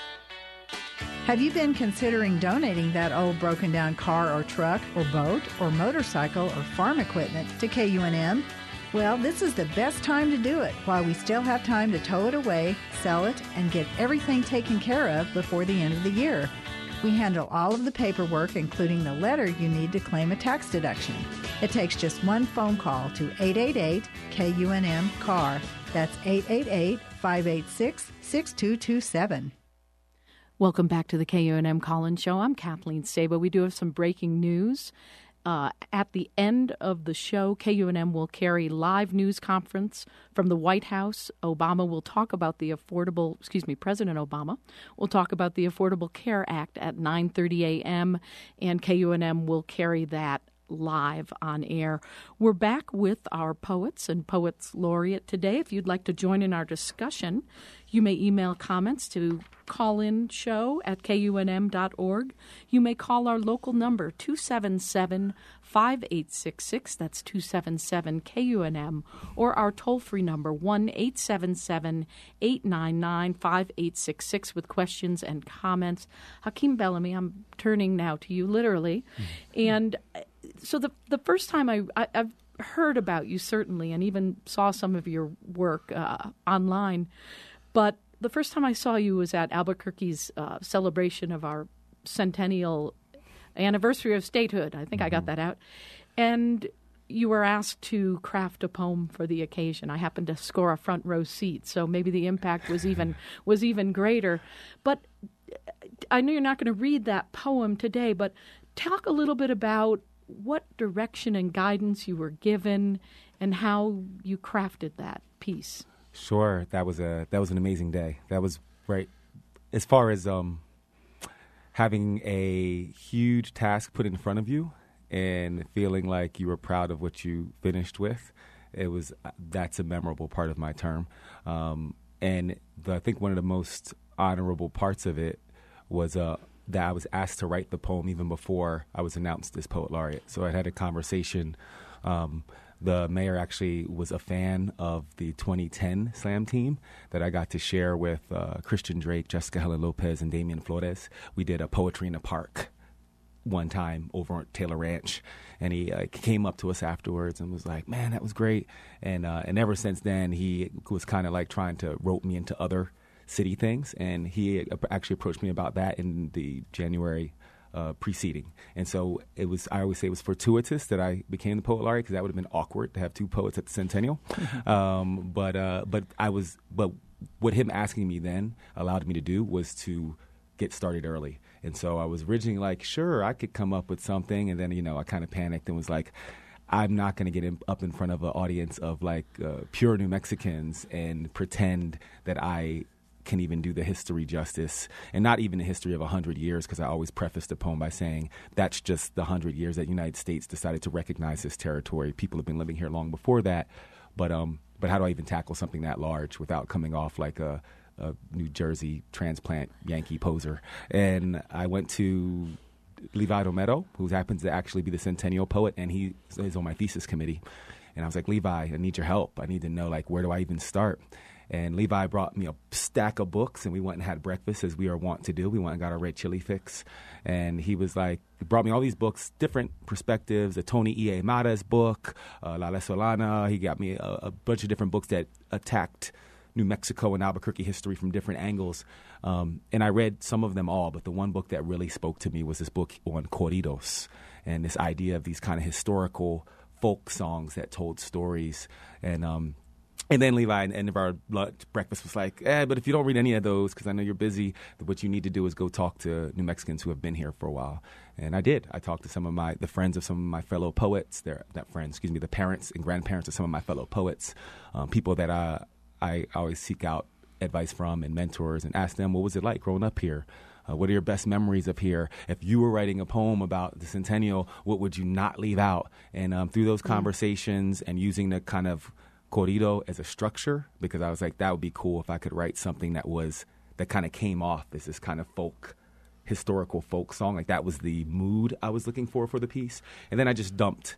Have you been considering donating that old broken-down car or truck or boat or motorcycle or farm equipment to K U N M? Well, this is the best time to do it while we still have time to tow it away, sell it, and get everything taken care of before the end of the year. We handle all of the paperwork, including the letter you need to claim a tax deduction. It takes just one phone call to eight eight eight K U N M C A R. That's eight eight eight, five eight six, six two two seven. Welcome back to the K U N M Call-In Show. I'm Kathleen Sabo. We do have some breaking news. Uh, at the end of the show, K U N M will carry live news conference from the White House. Obama will talk about the affordable, excuse me, President Obama will talk about the Affordable Care Act at nine thirty a.m., and K U N M will carry that live on air. We're back with our poets and poets laureate today. If you'd like to join in our discussion, you may email comments to call-in show at k u n m dot org. You may call our local number, two seven seven, five eight six six, that's two seven seven K U N M, or our toll-free number, one eight seven seven, eight nine nine, five eight six six, with questions and comments. Hakeem Bellamy, I'm turning now to you, literally. Mm-hmm. And so the the first time I, I, I've heard about you, certainly, and even saw some of your work uh, online, but the first time I saw you was at Albuquerque's uh, celebration of our centennial anniversary of statehood. I think mm-hmm. I got that out. And you were asked to craft a poem for the occasion. I happened to score a front row seat, so maybe the impact was even was even greater. But I know you're not going to read that poem today, but talk a little bit about what direction and guidance you were given and how you crafted that piece. Sure, that was a that was an amazing day. That was right. As far as um, having a huge task put in front of you and feeling like you were proud of what you finished with, it was that's a memorable part of my term. Um, and the, I think one of the most honorable parts of it was uh, that I was asked to write the poem even before I was announced as poet laureate. So I had a conversation. Um, The mayor actually was a fan of the twenty ten Slam team that I got to share with uh, Christian Drake, Jessica Helen Lopez, and Damian Flores. We did a Poetry in the Park one time over at Taylor Ranch, and he uh, came up to us afterwards and was like, man, that was great. And uh, and ever since then, he was kind of like trying to rope me into other city things, and he actually approached me about that in the January uh, preceding. And so it was, I always say it was fortuitous that I became the Poet Laureate, because that would have been awkward to have two poets at the Centennial. um, but uh, but I was, but what him asking me then allowed me to do was to get started early. And so I was originally like, sure, I could come up with something. And then, you know, I kind of panicked and was like, I'm not going to get in, up in front of an audience of like uh, pure New Mexicans and pretend that I can even do the history justice, and not even the history of one hundred years, because I always preface the poem by saying that's just the one hundred years that the United States decided to recognize this territory. People have been living here long before that. But um, but how do I even tackle something that large without coming off like a, a New Jersey transplant Yankee poser? And I went to Levi Romero, who happens to actually be the Centennial poet, and he is on my thesis committee. And I was like, Levi, I need your help. I need to know, like, where do I even start? And Levi brought me a stack of books, and we went and had breakfast, as we are wont to do. We went and got our red chili fix. And he was like, he brought me all these books, different perspectives, a Tony E A. Mata's book, uh, La Solana. He got me a, a bunch of different books that attacked New Mexico and Albuquerque history from different angles. Um, and I read some of them all, but the one book that really spoke to me was this book on corridos, and this idea of these kind of historical folk songs that told stories. And um, and then Levi, at the end of our lunch, breakfast, was like, eh, but if you don't read any of those, because I know you're busy, what you need to do is go talk to New Mexicans who have been here for a while. And I did. I talked to some of my, the friends of some of my fellow poets, their, not friends, excuse me, the parents and grandparents of some of my fellow poets, um, people that I, I always seek out advice from and mentors, and ask them, what was it like growing up here? Uh, what are your best memories of here? If you were writing a poem about the Centennial, what would you not leave out? And um, through those mm-hmm. conversations and using the kind of corrido as a structure, because I was like, that would be cool if I could write something that was, that kind of came off as this kind of folk, historical folk song. Like that was the mood I was looking for for the piece. And then I just dumped,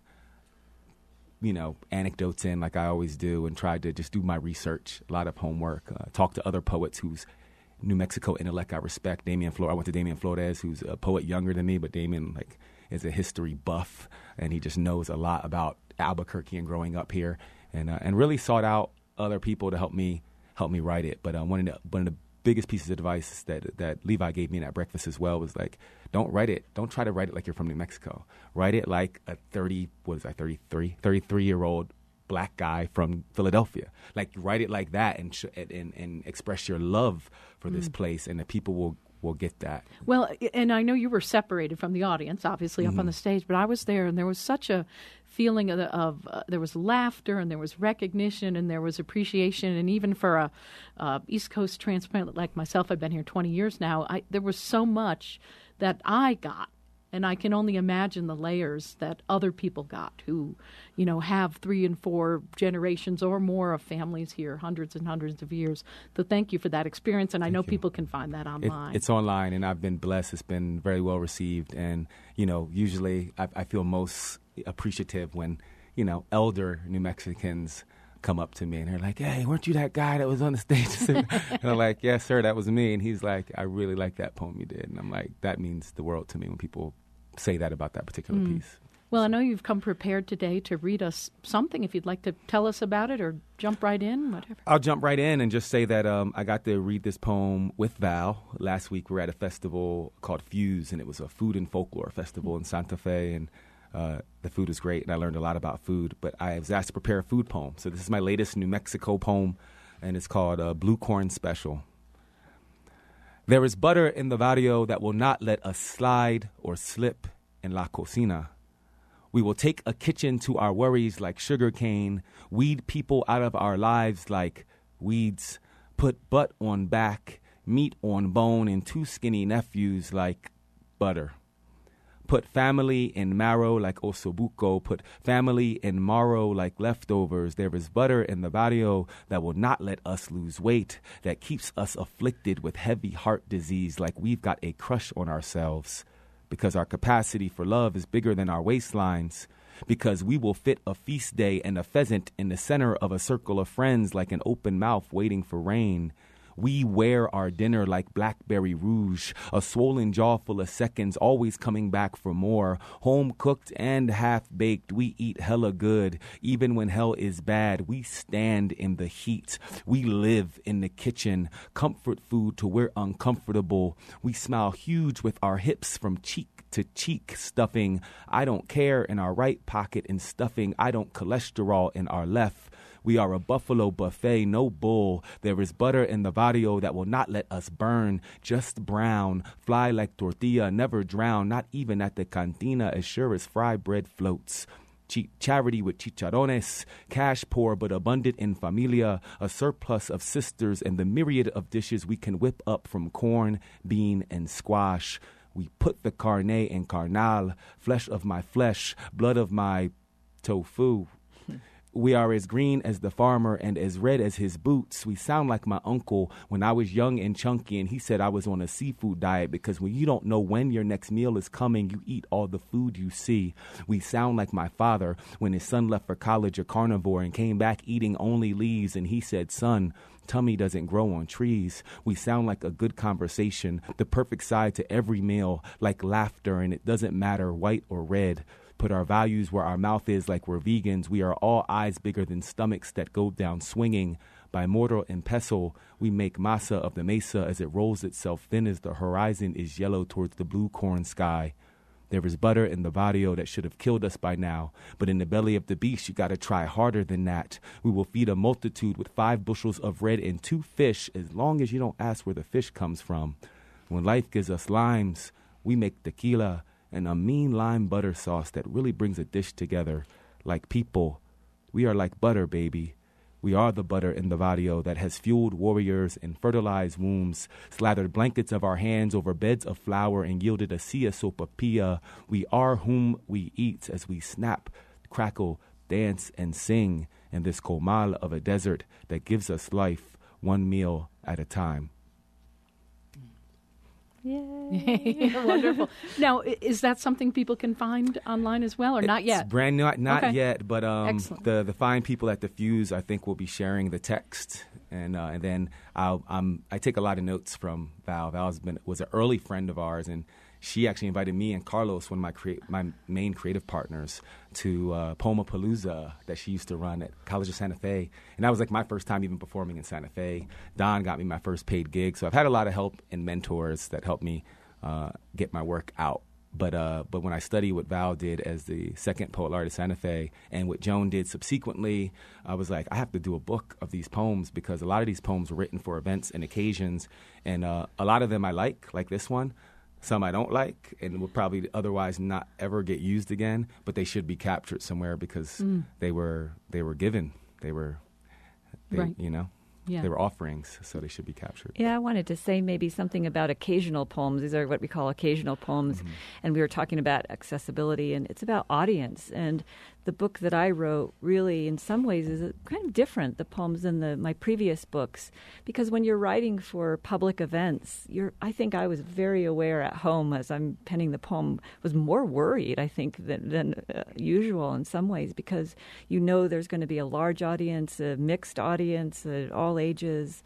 you know, anecdotes in like I always do, and tried to just do my research, a lot of homework, uh, talk to other poets whose New Mexico intellect I respect. Damian Flores, I went to Damian Flores, who's a poet younger than me, but Damian like is a history buff, and he just knows a lot about Albuquerque and growing up here, and uh, and really sought out other people to help me help me write it. But uh, one of the one of the biggest pieces of advice that that Levi gave me in that breakfast as well was like, don't write it. Don't try to write it like you're from New Mexico. Write it like a thirty, what is that, thirty-three, thirty-three-year-old black guy from Philadelphia. Like, write it like that, and sh- and, and express your love for mm. this place, and the people will, will get that. Well, and I know you were separated from the audience, obviously, mm-hmm. up on the stage, but I was there, and there was such a feeling of, of uh, there was laughter, and there was recognition, and there was appreciation, and even for a uh, East Coast transplant like myself, I've been here twenty years now, I, there was so much that I got. And I can only imagine the layers that other people got who, you know, have three and four generations or more of families here, hundreds and hundreds of years. So thank you for that experience. And I know people can find that online. It, it's online, and I've been blessed. It's been very well received. And, you know, usually I, I feel most appreciative when, you know, elder New Mexicans come up to me and they're like, hey, weren't you that guy that was on the stage? And I'm like, yes, sir, that was me. And he's like, I really like that poem you did. And I'm like, that means the world to me when people say that about that particular mm. piece. Well, I know you've come prepared today to read us something. If you'd like to tell us about it or jump right in, whatever. I'll jump right in and just say that um, I got to read this poem with Val. Last week we were at a festival called Fuse, and it was a food and folklore festival in Santa Fe, and uh, the food was great, and I learned a lot about food. But I was asked to prepare a food poem. So this is my latest New Mexico poem, and it's called uh, Blue Corn Special. There is butter in the barrio that will not let us slide or slip in la cocina. We will take a kitchen to our worries like sugar cane, weed people out of our lives like weeds, put butt on back, meat on bone, and two skinny nephews like butter. Put family in marrow like osobuco, put family in marrow like leftovers. There is butter in the barrio that will not let us lose weight, that keeps us afflicted with heavy heart disease like we've got a crush on ourselves, because our capacity for love is bigger than our waistlines, because we will fit a feast day and a pheasant in the center of a circle of friends like an open mouth waiting for rain. We wear our dinner like blackberry rouge, a swollen jaw full of seconds, always coming back for more. Home cooked and half baked, we eat hella good. Even when hell is bad, we stand in the heat. We live in the kitchen, comfort food till we're uncomfortable. We smile huge with our hips from cheek to cheek, stuffing I don't care in our right pocket and stuffing I don't cholesterol in our left. We are a buffalo buffet, no bull. There is butter in the barrio that will not let us burn, just brown. Fly like tortilla, never drown, not even at the cantina, as sure as fry bread floats. Ch- charity with chicharrones, cash poor but abundant in familia, a surplus of sisters and the myriad of dishes we can whip up from corn, bean, and squash. We put the carne in carnal, flesh of my flesh, blood of my tofu. We are as green as the farmer and as red as his boots. We sound like my uncle when I was young and chunky and he said I was on a seafood diet because when you don't know when your next meal is coming, you eat all the food you see. We sound like my father when his son left for college a carnivore and came back eating only leaves and he said, son, tummy doesn't grow on trees. We sound like a good conversation, the perfect side to every meal, like laughter, and it doesn't matter white or red. Put our values where our mouth is like we're vegans. We are all eyes bigger than stomachs that go down swinging. By mortar and pestle, we make masa of the mesa as it rolls itself thin as the horizon is yellow towards the blue corn sky. There is butter in the barrio that should have killed us by now, but in the belly of the beast you gotta try harder than that. We will feed a multitude with five bushels of bread and two fish as long as you don't ask where the fish comes from. When life gives us limes, we make tequila and a mean lime butter sauce that really brings a dish together. Like people, we are like butter, baby. We are the butter in the barrio that has fueled warriors and fertilized wombs, slathered blankets of our hands over beds of flour and yielded a sia sopapilla. We are whom we eat as we snap, crackle, dance, and sing in this comal of a desert that gives us life one meal at a time. Yay. Wonderful. Now, is that something people can find online as well, or not it's yet? Brand new, not, not okay. yet, but um, Excellent. the the fine people at the Fuse, I think, will be sharing the text, and uh, and then I'll um, I take a lot of notes from Val. Val's been was an early friend of ours, and she actually invited me and Carlos, one of my crea- my main creative partners, to uh, Poemapalooza that she used to run at College of Santa Fe. And that was like my first time even performing in Santa Fe. Don got me my first paid gig. So I've had a lot of help and mentors that helped me uh, get my work out. But uh, but when I studied what Val did as the second poet laureate of Santa Fe and what Joan did subsequently, I was like, I have to do a book of these poems because a lot of these poems were written for events and occasions. And uh, a lot of them I like, like this one. Some I don't like and will probably otherwise not ever get used again, but they should be captured somewhere because mm. they were they were given. They were, they, right. you know, yeah. they were offerings, so they should be captured. Yeah, I wanted to say maybe something about occasional poems. These are what we call occasional poems. Mm-hmm. And we were talking about accessibility, and it's about audience. And the book that I wrote really, in some ways, is kind of different, the poems than the, my previous books. Because when you're writing for public events, you're, I think I was very aware at home as I'm penning the poem, was more worried, I think, than, than uh, usual in some ways, because you know there's going to be a large audience, a mixed audience, uh, all ages.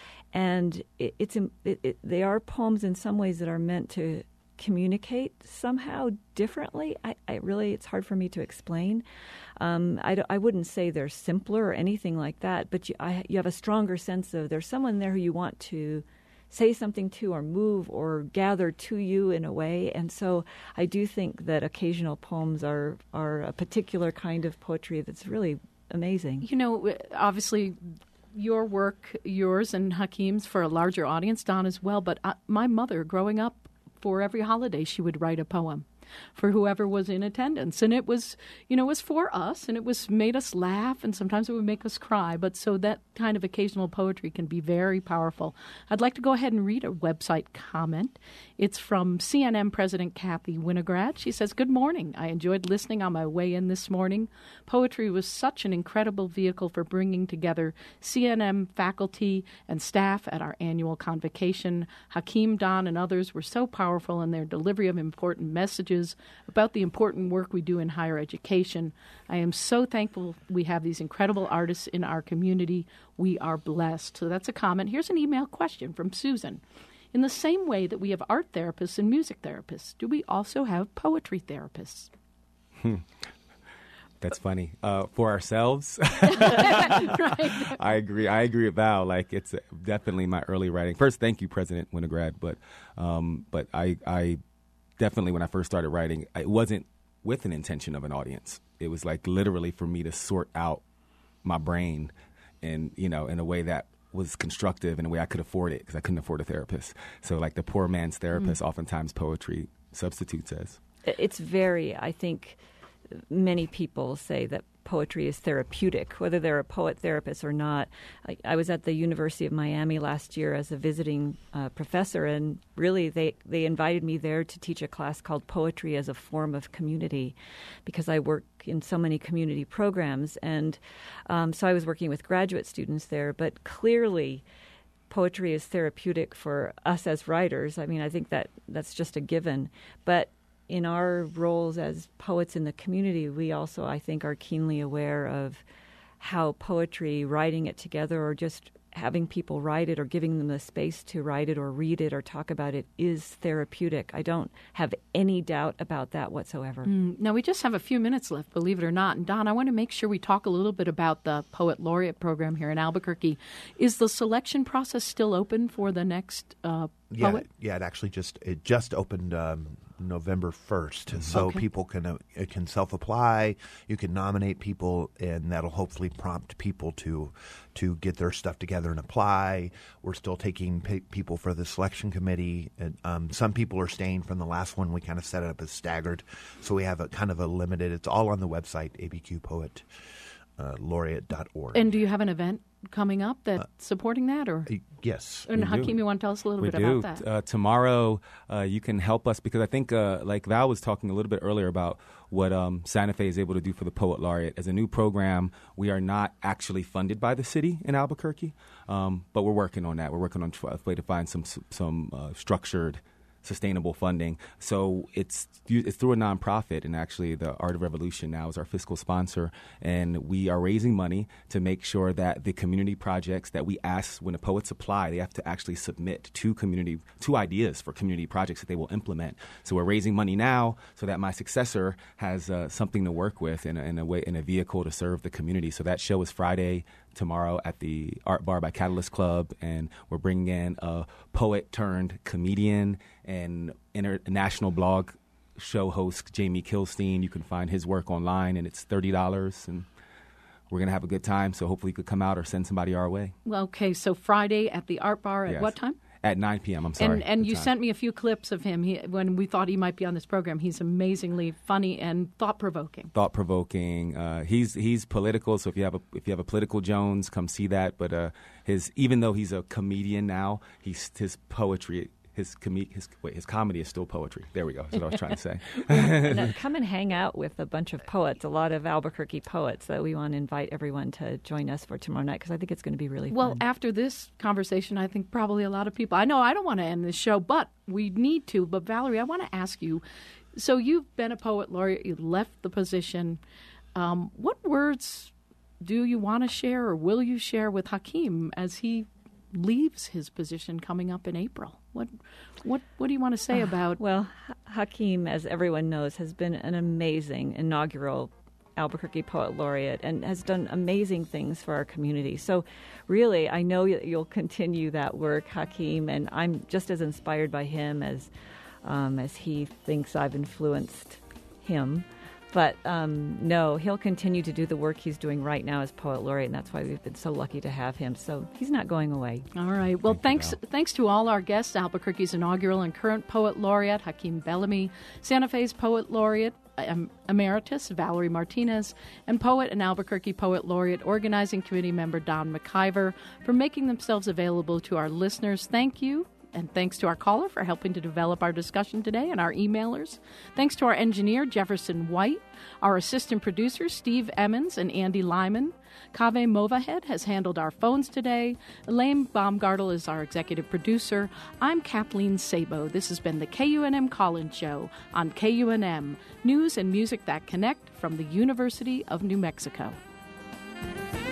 And it, it's it, it, they are poems in some ways that are meant to communicate somehow differently. I, I really, it's hard for me to explain. Um, I, I wouldn't say they're simpler or anything like that, but you, I, you have a stronger sense of there's someone there who you want to say something to or move or gather to you in a way. And so I do think that occasional poems are, are a particular kind of poetry that's really amazing. You know, obviously your work, yours and Hakeem's, for a larger audience, Don as well, but I, my mother growing up, for every holiday, she would write a poem for whoever was in attendance. And it was, you know, it was for us, and it was made us laugh, and sometimes it would make us cry. But so that kind of occasional poetry can be very powerful. I'd like to go ahead and read a website comment. It's from C N M President Kathy Winograd. She says, "Good morning. I enjoyed listening on my way in this morning. Poetry was such an incredible vehicle for bringing together C N M faculty and staff at our annual convocation. Hakeem, Don, and others were so powerful in their delivery of important messages messages about the important work we do in higher education. I am so thankful we have these incredible artists in our community. We are blessed. So that's a comment. Here's an email question from Susan. In the same way that we have art therapists and music therapists, do we also have poetry therapists? Hmm. That's funny. Uh, for ourselves, right. I agree. I agree with Val. Like, it's definitely my early writing. First, thank you, President Winograd. But, um, but I, I definitely, when I first started writing, it wasn't with an intention of an audience. It was like literally for me to sort out my brain, and you know, in a way that was constructive, in a way I could afford it because I couldn't afford a therapist. So, like the poor man's therapist, mm. oftentimes poetry substitutes as. It's very, I think. Many people say that poetry is therapeutic, whether they're a poet therapist or not. I, I was at the University of Miami last year as a visiting uh, professor, and really they, they invited me there to teach a class called Poetry as a Form of Community, because I work in so many community programs. And um, so I was working with graduate students there, but clearly poetry is therapeutic for us as writers. I mean, I think that that's just a given. But in our roles as poets in the community, we also, I think, are keenly aware of how poetry, writing it together, or just having people write it or giving them the space to write it or read it or talk about it is therapeutic. I don't have any doubt about that whatsoever. Mm. Now, we just have a few minutes left, believe it or not. And, Don, I want to make sure we talk a little bit about the Poet Laureate program here in Albuquerque. Is the selection process still open for the next uh, yeah, poet? Yeah, it actually just it just opened um, November first. Mm-hmm. So okay. people can uh, can self-apply. You can nominate people, and that'll hopefully prompt people to to get their stuff together and apply. We're still taking pe- people for the selection committee. And, um, some people are staying from the last one. We kind of set it up as staggered. So we have a kind of a limited. It's all on the website, A B Q poet laureate dot org. And do you have an event coming up that's uh, supporting that? Or yes. And Hakeem, you want to tell us a little we bit do. about that? Uh, tomorrow, uh, you can help us because I think, uh, like Val was talking a little bit earlier about what um, Santa Fe is able to do for the Poet Laureate. As a new program, we are not actually funded by the city in Albuquerque, um, but we're working on that. We're working on a way to find some some uh, structured, sustainable funding. So it's it's through a nonprofit, and actually the Art of Revolution now is our fiscal sponsor, and we are raising money to make sure that the community projects that we ask when the poets apply, they have to actually submit two community two ideas for community projects that they will implement. So we're raising money now so that my successor has uh, something to work with in a, in a way in a vehicle to serve the community. So that show is Friday. Tomorrow at the Art Bar by Catalyst Club, and we're bringing in a poet turned comedian and international blog show host Jamie Kilstein. You can find his work online, and it's thirty dollars, and we're going to have a good time, so hopefully you could come out or send somebody our way. Well, okay, so Friday at the Art Bar at yes. what time? At nine p.m., I'm sorry. And, and you time. sent me a few clips of him he, when we thought he might be on this program. He's amazingly funny and thought-provoking. Thought-provoking. Uh, he's he's political, so if you have a if you have a political Jones, come see that. But uh, his even though he's a comedian now, he's his poetry. His com- his wait, his comedy is still poetry. There we go. That's what I was trying to say. and, uh, come and hang out with a bunch of poets, a lot of Albuquerque poets that we want to invite everyone to join us for tomorrow night because I think it's going to be really well, fun. Well, after this conversation, I think probably a lot of people. I know I don't want to end this show, but we need to. But Valerie, I want to ask you. So you've been a poet laureate. You left the position. Um, what words do you want to share, or will you share with Hakeem as he leaves his position coming up in April? What what what do you want to say about? Uh, well, Hakeem, as everyone knows, has been an amazing inaugural Albuquerque Poet Laureate and has done amazing things for our community. So really, I know you'll continue that work, Hakeem, and I'm just as inspired by him as um, as he thinks I've influenced him. But um, no, he'll continue to do the work he's doing right now as Poet Laureate, and that's why we've been so lucky to have him. So he's not going away. All right. Well, Thank thanks you, thanks to all our guests, Albuquerque's inaugural and current Poet Laureate, Hakeem Bellamy, Santa Fe's Poet Laureate, um, Emeritus, Valerie Martinez, and poet and Albuquerque Poet Laureate Organizing Committee member Don McIver for making themselves available to our listeners. Thank you. And thanks to our caller for helping to develop our discussion today and our emailers. Thanks to our engineer, Jefferson White, our assistant producers, Steve Emmons and Andy Lyman. Kaveh Movahed has handled our phones today. Elaine Baumgartel is our executive producer. I'm Kathleen Sabo. This has been the K U N M Call-In Show on K U N M, news and music that connect from the University of New Mexico.